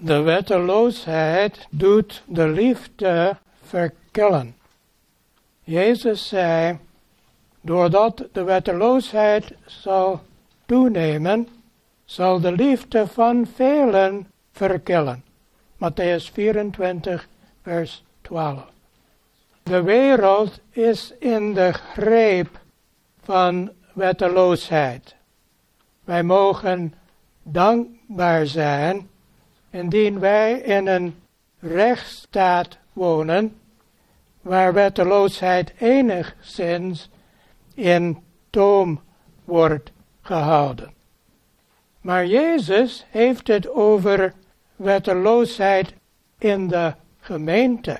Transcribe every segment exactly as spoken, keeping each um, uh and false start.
De wetteloosheid doet de liefde verkillen. Jezus zei, doordat de wetteloosheid zal toenemen, zal de liefde van velen verkillen. Matthäus vierentwintig, vers twaalf. De wereld is in de greep van wetteloosheid. Wij mogen dankbaar zijn indien wij in een rechtsstaat wonen, waar wetteloosheid enigszins in toom wordt gehouden. Maar Jezus heeft het over wetteloosheid in de gemeente.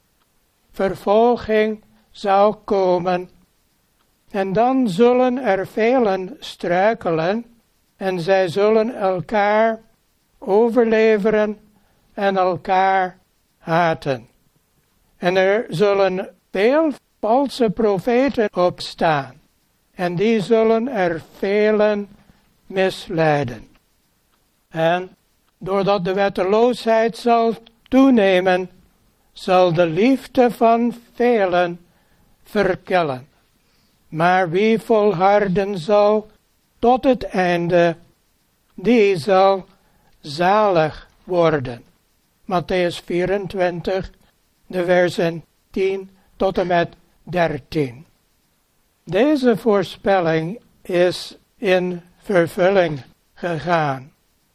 Vervolging zal komen en dan zullen er velen struikelen en zij zullen elkaar overleveren en elkaar haten. En er zullen veel valse profeten opstaan en die zullen er velen misleiden. En doordat de wetteloosheid zal toenemen, zal de liefde van velen verkillen. Maar wie volharden zal tot het einde, die zal zalig worden. Matthäus vierentwintig, de versen tien tot en met dertien. Deze voorspelling is in vervulling gegaan.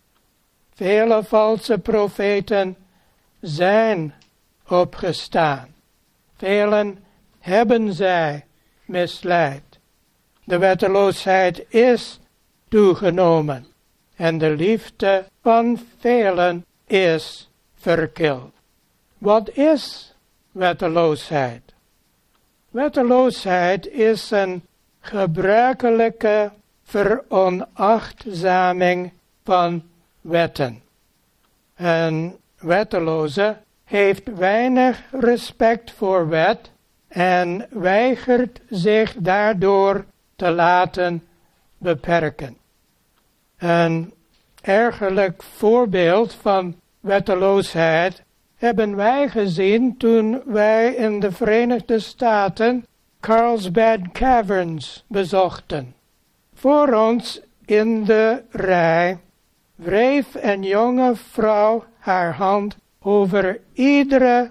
Vele valse profeten zijn opgestaan. Velen hebben zij misleid. De wetteloosheid is toegenomen en de liefde van velen is verkild. Wat is wetteloosheid? Wetteloosheid is een gebruikelijke veronachtzaming van wetten. Een wetteloze heeft weinig respect voor wet en weigert zich daardoor te laten beperken. Een ergerlijk voorbeeld van wetteloosheid hebben wij gezien toen wij in de Verenigde Staten Carlsbad Caverns bezochten. Voor ons in de rij wreef een jonge vrouw haar hand over iedere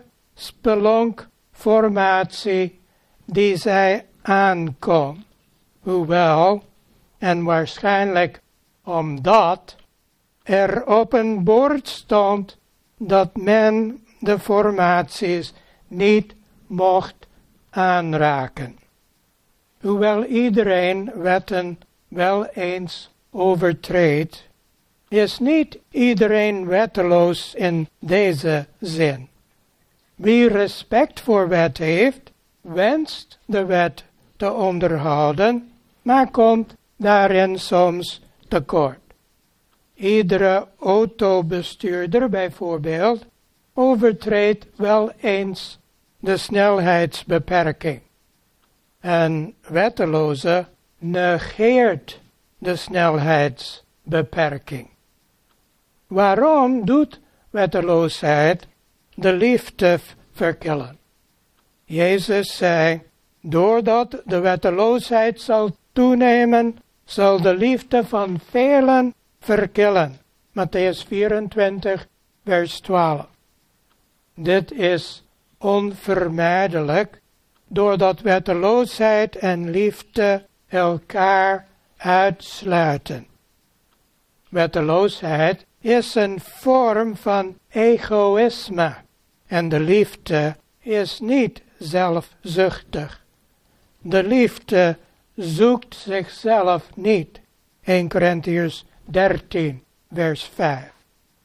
spelonkformatie die zij aankon. Hoewel, en waarschijnlijk omdat, er op een bord stond dat men de formaties niet mocht aanraken. Hoewel iedereen wetten wel eens overtreedt, is niet iedereen wetteloos in deze zin. Wie respect voor wet heeft, wenst de wet te onderhouden, maar komt daarin soms tekort. Iedere autobestuurder bijvoorbeeld overtreedt wel eens de snelheidsbeperking. Een wetteloze negeert de snelheidsbeperking. Waarom doet wetteloosheid de liefde verkillen? Jezus zei, doordat de wetteloosheid zal toenemen, zal de liefde van velen verkillen. Matthäus vierentwintig, vers twaalf. Dit is onvermijdelijk, doordat wetteloosheid en liefde elkaar uitsluiten. Wetteloosheid is een vorm van egoïsme en de liefde is niet zelfzuchtig. De liefde zoekt zichzelf niet. Eerste Korintiërs dertien, vers vijf.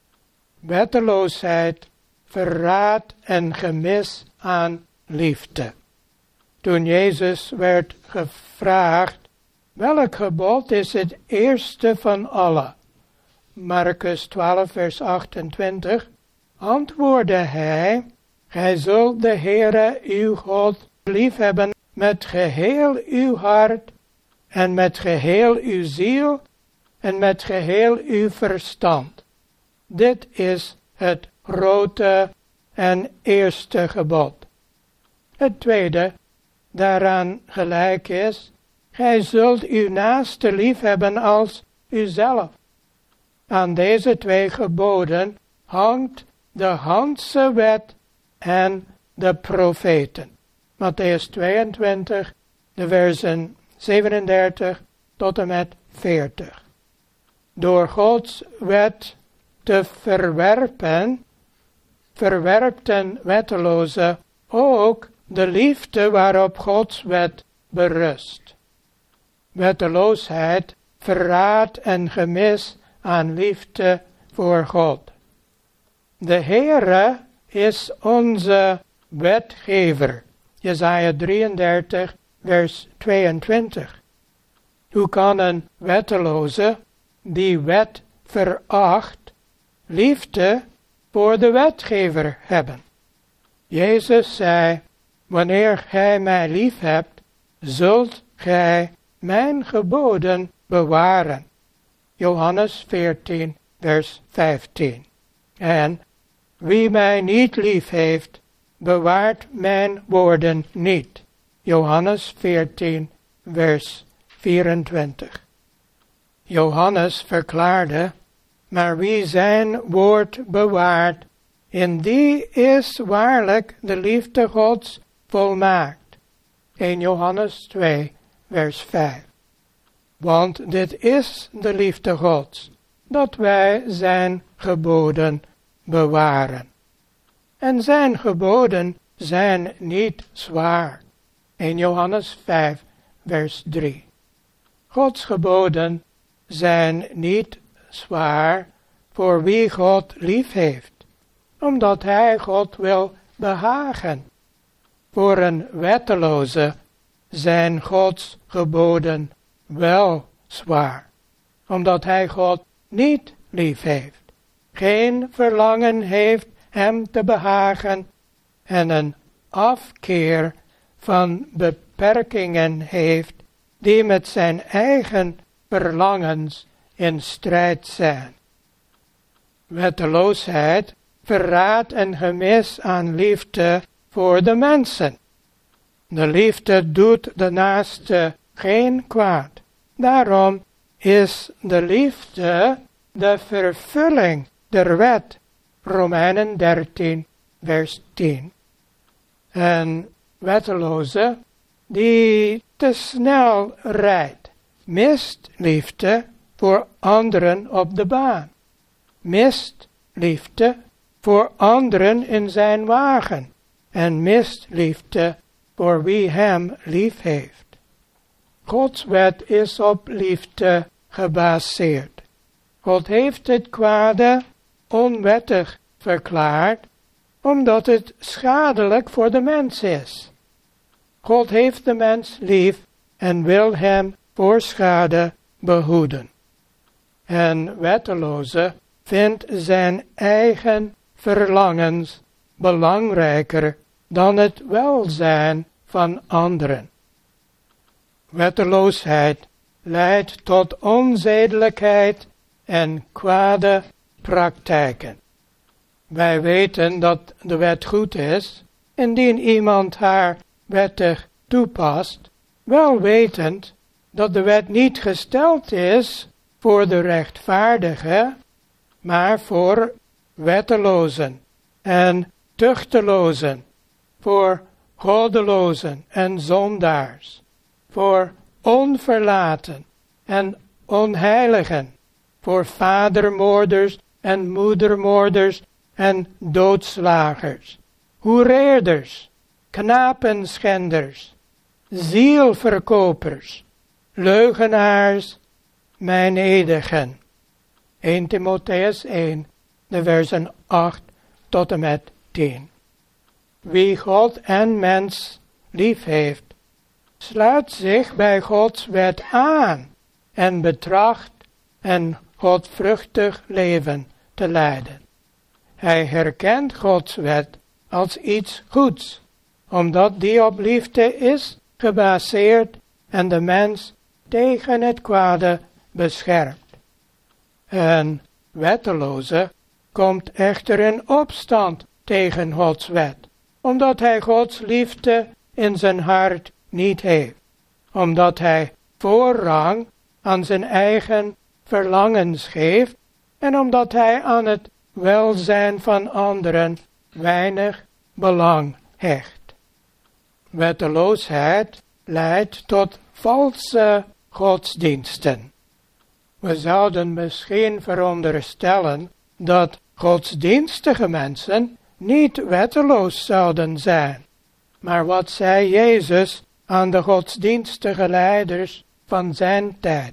Wetteloosheid verraadt een gemis aan liefde. Toen Jezus werd gevraagd, welk gebod is het eerste van alle? Marcus twaalf, vers achtentwintig, antwoordde hij, gij zult de Heere uw God liefhebben met geheel uw hart en met geheel uw ziel en met geheel uw verstand. Dit is het grote en eerste gebod. Het tweede, daaraan gelijk is, gij zult uw naaste lief hebben als uzelf. Aan deze twee geboden hangt de ganse wet en de profeten. Matthäus tweeëntwintig, de versen zevenendertig tot en met veertig. Door Gods wet te verwerpen, verwerpten wettelozen ook de liefde waarop Gods wet berust. Wetteloosheid, verraad en gemis aan liefde voor God. De Heere is onze wetgever. Jesaja drieëndertig, vers tweeëntwintig. Hoe kan een wetteloze die wet veracht, liefde voor de wetgever hebben? Jezus zei, wanneer gij mij lief hebt, zult gij mijn geboden bewaren. Johannes veertien, vers vijftien. En wie mij niet lief heeft, bewaart mijn woorden niet. Johannes veertien, vers vierentwintig. Johannes verklaarde, maar wie zijn woord bewaart, in die is waarlijk de liefde Gods volmaakt. Eerste Johannes twee, vers vijf. Want dit is de liefde Gods, dat wij zijn geboden bewaren. En zijn geboden zijn niet zwaar. Eerste Johannes vijf, vers drie. Gods geboden zijn niet zwaar voor wie God lief heeft, omdat hij God wil behagen. Voor een wetteloze zijn Gods geboden wel zwaar, omdat hij God niet lief heeft, geen verlangen heeft hem te behagen en een afkeer van beperkingen heeft die met zijn eigen verlangens in strijd zijn. Wetteloosheid, verraad en gemis aan liefde voor de mensen. De liefde doet de naaste geen kwaad. Daarom is de liefde de vervulling der wet. Romeinen dertien, vers tien. Een wetteloze die te snel rijdt, mist liefde voor anderen op de baan. Mist liefde voor anderen in zijn wagen. En mist liefde voor wie hem lief heeft. Gods wet is op liefde gebaseerd. God heeft het kwade onwettig verklaard, omdat het schadelijk voor de mens is. God heeft de mens lief en wil hem voor schade behoeden. En wetteloze vindt zijn eigen verlangens belangrijker dan het welzijn van anderen. Wetteloosheid leidt tot onzedelijkheid en kwade praktijken. Wij weten dat de wet goed is, indien iemand haar wettig toepast, wel wetend dat de wet niet gesteld is voor de rechtvaardige, maar voor wettelozen en tuchtelozen, voor goddelozen en zondaars, voor onverlaten en onheiligen, voor vadermoorders en moedermoorders en doodslagers, hoereerders, knapenschenders, zielverkopers, leugenaars, mijnedigen. Eerste Timotheus één, de versen acht tot en met tien. Wie God en mens lief heeft, sluit zich bij Gods wet aan en betracht een godvruchtig leven te leiden. Hij herkent Gods wet als iets goeds, omdat die op liefde is gebaseerd en de mens tegen het kwade beschermt. Een wetteloze komt echter in opstand tegen Gods wet, omdat hij Gods liefde in zijn hart niet heeft, omdat hij voorrang aan zijn eigen verlangens geeft en omdat hij aan het welzijn van anderen weinig belang hecht. Wetteloosheid leidt tot valse godsdiensten. We zouden misschien veronderstellen dat godsdienstige mensen niet wetteloos zouden zijn. Maar wat zei Jezus aan de godsdienstige leiders van zijn tijd?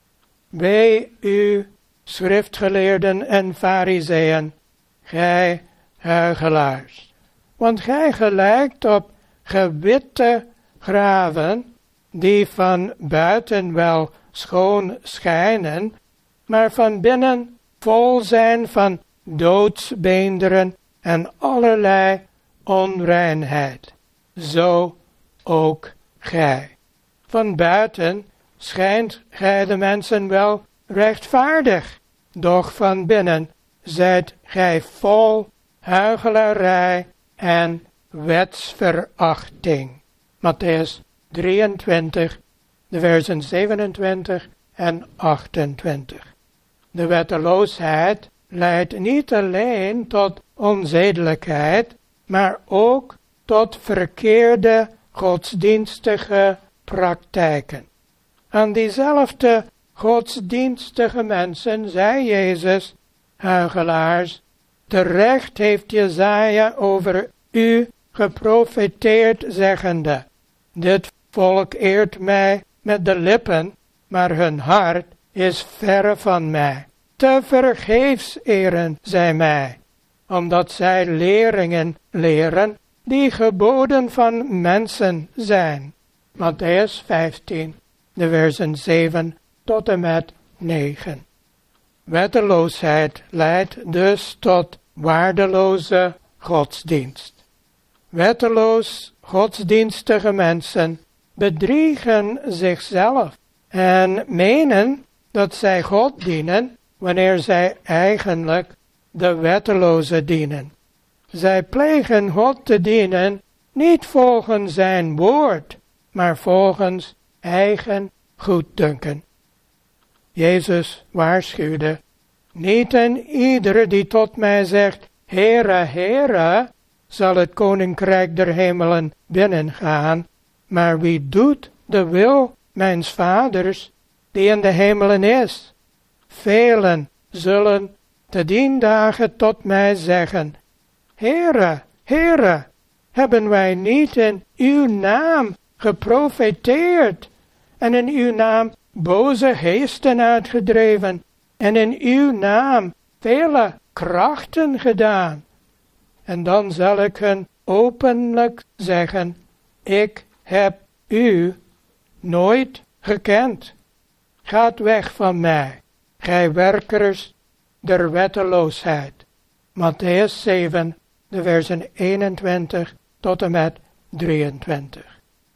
Wee u, schriftgeleerden en farizeeën, gij huichelaars, want gij gelijkt op gewitte graven, die van buiten wel schoon schijnen, maar van binnen vol zijn van doodsbeenderen en allerlei onreinheid. Zo ook gij. Van buiten schijnt gij de mensen wel rechtvaardig, doch van binnen zijt gij vol huichelarij en wetsverachting. Mattheüs drieëntwintig, de versen zevenentwintig en achtentwintig. De wetteloosheid leidt niet alleen tot onzedelijkheid, maar ook tot verkeerde godsdienstige praktijken. Aan diezelfde godsdienstige mensen zei Jezus, huichelaars, terecht heeft Jesaja over u geprofeteerd zeggende, dit volk eert mij met de lippen, maar hun hart is verre van mij. Te vergeefs eren zij mij, omdat zij leringen leren die geboden van mensen zijn. Mattheüs vijftien, de versen zeven tot en met negen. Wetteloosheid leidt dus tot waardeloze godsdienst. Wetteloos godsdienstige mensen bedriegen zichzelf en menen dat zij God dienen, wanneer zij eigenlijk de wetteloze dienen. Zij plegen God te dienen niet volgens zijn woord, maar volgens eigen goeddunken. Jezus waarschuwde, niet en ieder die tot mij zegt, Heere, Heere, zal het koninkrijk der hemelen binnengaan, maar wie doet de wil mijns vaders, die in de hemelen is. Velen zullen te dien dagen tot mij zeggen, Heere, Heere, hebben wij niet in uw naam geprofeteerd en in uw naam boze geesten uitgedreven en in uw naam vele krachten gedaan? En dan zal ik hun openlijk zeggen, ik heb u nooit gekend. Gaat weg van mij, gij werkers der wetteloosheid. Mattheüs zeven, de versen eenentwintig tot en met drieëntwintig.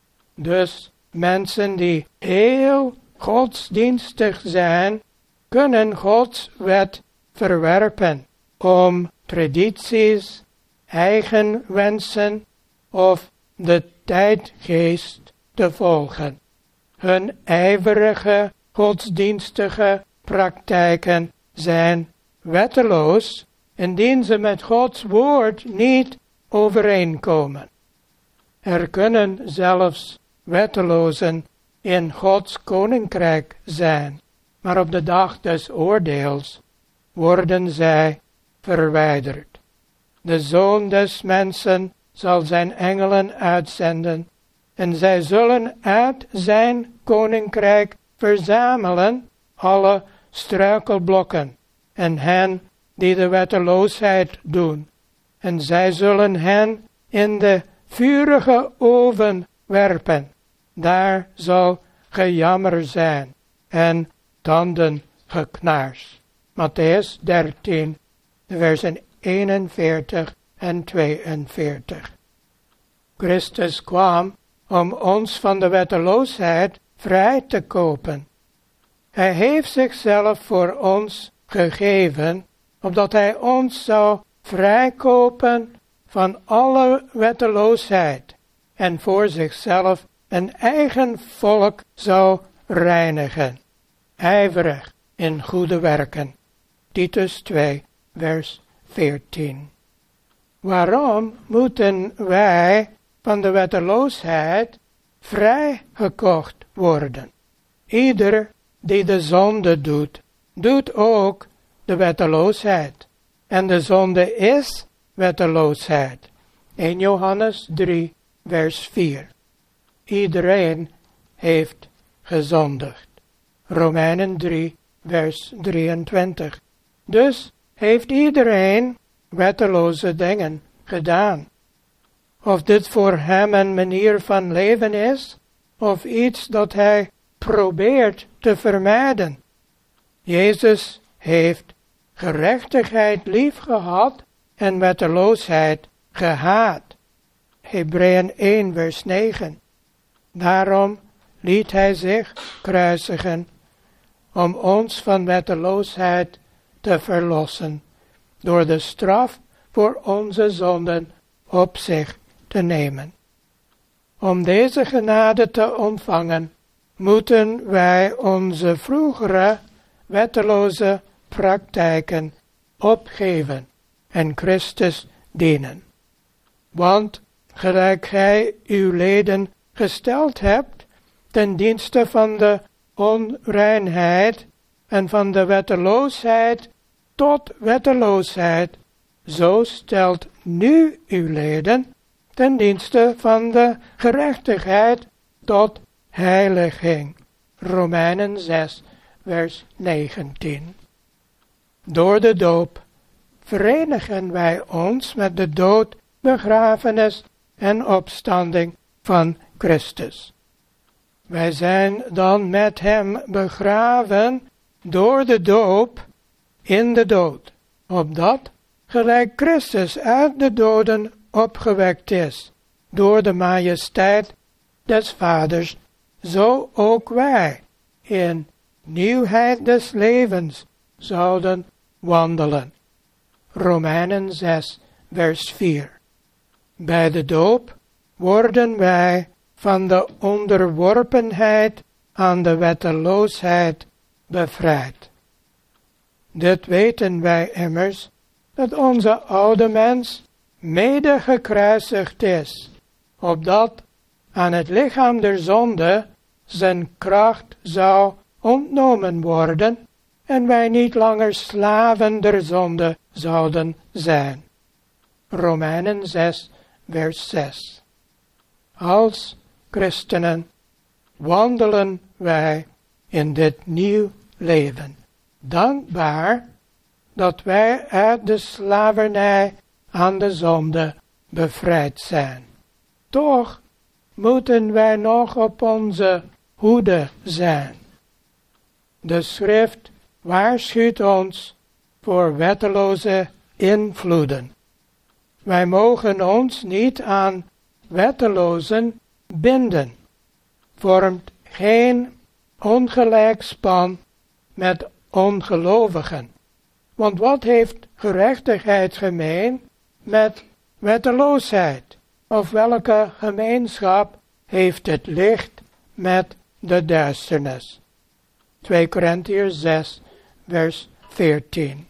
Dus mensen die heel godsdienstig zijn, kunnen Gods wet verwerpen om tradities, eigen wensen of de tijdgeest te volgen. Hun ijverige godsdienstige praktijken zijn wetteloos indien ze met Gods woord niet overeenkomen. Er kunnen zelfs wettelozen in Gods koninkrijk zijn, maar op de dag des oordeels worden zij verwijderd. De Zoon des mensen zal zijn engelen uitzenden, en zij zullen uit zijn koninkrijk verzamelen alle struikelblokken en hen die de wetteloosheid doen. En zij zullen hen in de vurige oven werpen. Daar zal gejammer zijn en tandengeknars. Mattheüs dertien, de versen eenenveertig en tweeënveertig. Christus kwam om ons van de wetteloosheid vrij te kopen. Hij heeft zichzelf voor ons gegeven opdat hij ons zou vrijkopen van alle wetteloosheid en voor zichzelf een eigen volk zou reinigen, ijverig in goede werken. Titus twee, vers veertien. Waarom moeten wij van de wetteloosheid vrijgekocht worden? Ieder die de zonde doet, doet ook de wetteloosheid. En de zonde is wetteloosheid. Eerste Johannes drie, vers vier. Iedereen heeft gezondigd. Romeinen drie, vers drieëntwintig. Dus heeft iedereen wetteloze dingen gedaan. Of dit voor hem een manier van leven is, of iets dat hij probeert te vermijden. Jezus heeft gerechtigheid lief gehad en wetteloosheid gehaat. Hebreeën één, vers negen. Daarom liet hij zich kruisigen, om ons van wetteloosheid te verlossen, door de straf voor onze zonden op zich te nemen. Om deze genade te ontvangen, moeten wij onze vroegere wetteloze praktijken opgeven en Christus dienen. Want gelijk gij uw leden gesteld hebt ten dienste van de onreinheid en van de wetteloosheid tot wetteloosheid, zo stelt nu uw leden ten dienste van de gerechtigheid tot heiliging. Romeinen zes, vers negentien. Door de doop verenigen wij ons met de dood, begrafenis en opstanding van Christus. Wij zijn dan met hem begraven door de doop in de dood, opdat, gelijk Christus uit de doden opgewekt is, door de majesteit des Vaders, zo ook wij in nieuwheid des levens zouden wandelen. Romeinen zes, vers vier. Bij de doop worden wij van de onderworpenheid aan de wetteloosheid bevrijd. Dit weten wij immers, dat onze oude mens mede gekruisigd is, opdat aan het lichaam der zonde zijn kracht zou ontnomen worden en wij niet langer slaven der zonde zouden zijn. Romeinen zes, vers zes. Als christenen wandelen wij in dit nieuw leven, dankbaar dat wij uit de slavernij aan de zonde bevrijd zijn. Toch moeten wij nog op onze hoede zijn. De schrift waarschuwt ons voor wetteloze invloeden. Wij mogen ons niet aan wettelozen binden. Vormt geen ongelijk span met ongelovigen. Want wat heeft gerechtigheid gemeen met wetteloosheid? Of welke gemeenschap heeft het licht met de duisternis? twee Korintiërs zes, vers veertien.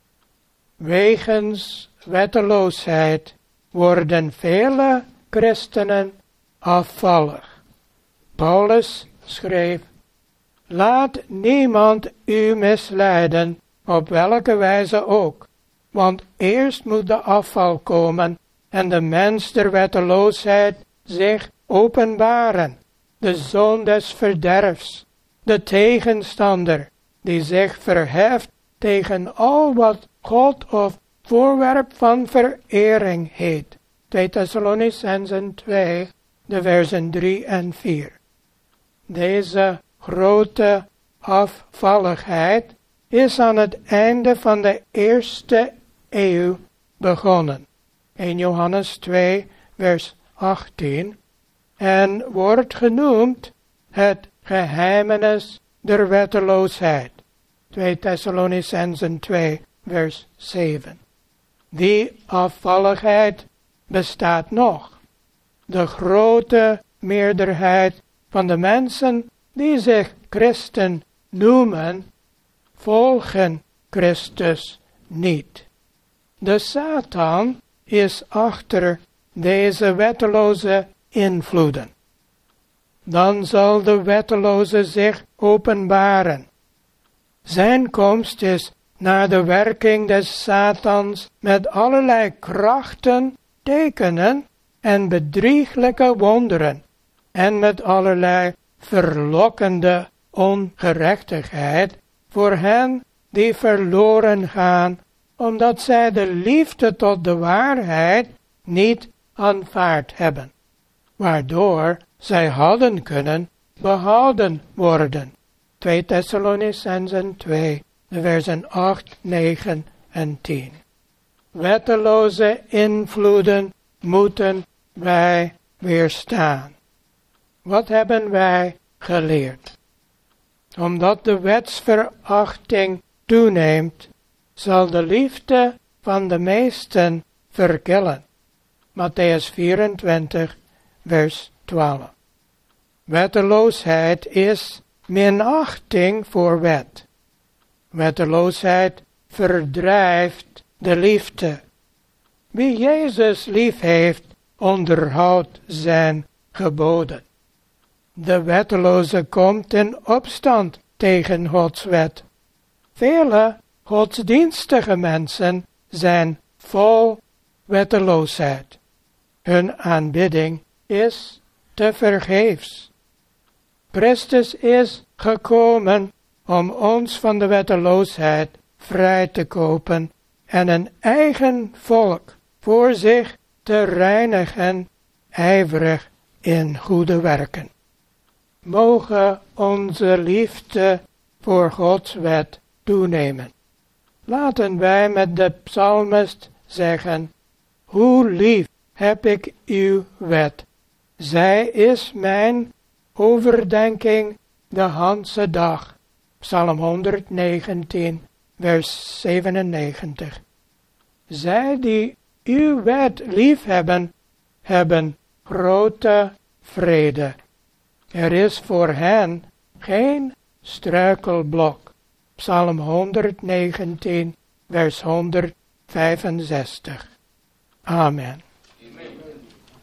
Wegens wetteloosheid worden vele christenen afvallig. Paulus schreef: laat niemand u misleiden, op welke wijze ook, want eerst moet de afval komen en de mens der wetteloosheid zich openbaren, de zoon des verderfs, de tegenstander, die zich verheft tegen al wat God of voorwerp van verering heet. twee Thessalonicenzen twee, de versen drie en vier. Deze grote afvalligheid is aan het einde van de eerste eeuw begonnen. Eerste Johannes twee, vers achttien. En wordt genoemd het geheimenis der wetteloosheid. twee Thessalonicenzen twee, vers zeven. Die afvalligheid bestaat nog. De grote meerderheid van de mensen die zich christen noemen, volgen Christus niet. De Satan is achter deze wetteloze invloeden. Dan zal de wetteloze zich openbaren. Zijn komst is naar de werking des Satans met allerlei krachten, tekenen en bedrieglijke wonderen en met allerlei verlokkende ongerechtigheid voor hen die verloren gaan, omdat zij de liefde tot de waarheid niet aanvaard hebben, waardoor zij hadden kunnen behouden worden. twee Thessalonicenzen twee, de versen acht, negen en tien. Wetteloze invloeden moeten wij weerstaan. Wat hebben wij geleerd? Omdat de wetsverachting toeneemt, zal de liefde van de meesten verkillen. Matthäus vierentwintig, vers twaalf. Wetteloosheid is minachting voor wet. Wetteloosheid verdrijft de liefde. Wie Jezus lief heeft, onderhoudt zijn geboden. De wetteloze komt in opstand tegen Gods wet. Vele godsdienstige mensen zijn vol wetteloosheid. Hun aanbidding is tevergeefs. Christus is gekomen om ons van de wetteloosheid vrij te kopen en een eigen volk voor zich te reinigen, ijverig in goede werken. Moge onze liefde voor Gods wet toenemen. Laten wij met de psalmist zeggen: hoe lief heb ik uw wet. Zij is mijn overdenking de ganse dag. Psalm honderdnegentien, vers zevenennegentig. Zij die uw wet lief hebben, hebben grote vrede. Er is voor hen geen struikelblok. Psalm honderdnegentien, vers honderdvijfenzestig. Amen.